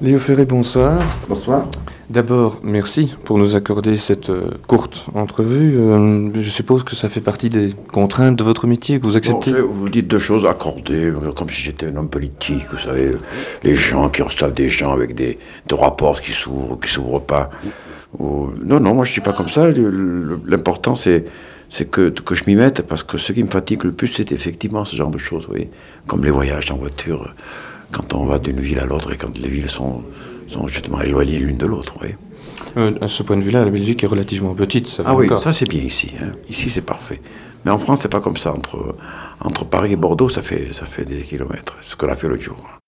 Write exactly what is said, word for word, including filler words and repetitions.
Léo Ferré, bonsoir. Bonsoir. D'abord, merci pour nous accorder cette euh, courte entrevue. Euh, je suppose que ça fait partie des contraintes de votre métier que vous acceptez. Bon, vous dites deux choses accordées, comme si j'étais un homme politique, vous savez, les gens qui reçoivent des gens avec des, des rapports qui s'ouvrent, qui s'ouvrent pas. Ou... Non, non, moi je suis pas comme ça. Le, le, l'important c'est, c'est que, que je m'y mette, parce que ce qui me fatigue le plus, c'est effectivement ce genre de choses, vous voyez, comme les voyages en voiture, quand on va d'une ville à l'autre et quand les villes sont, sont justement éloignées l'une de l'autre, vous voyez. Euh, à ce point de vue-là, la Belgique est relativement petite, ça va Ah oui, encore. ça c'est bien ici. Hein. Ici c'est parfait. Mais en France, c'est pas comme ça. Entre, entre Paris et Bordeaux, ça fait, ça fait des kilomètres. C'est ce qu'on a fait l'autre jour.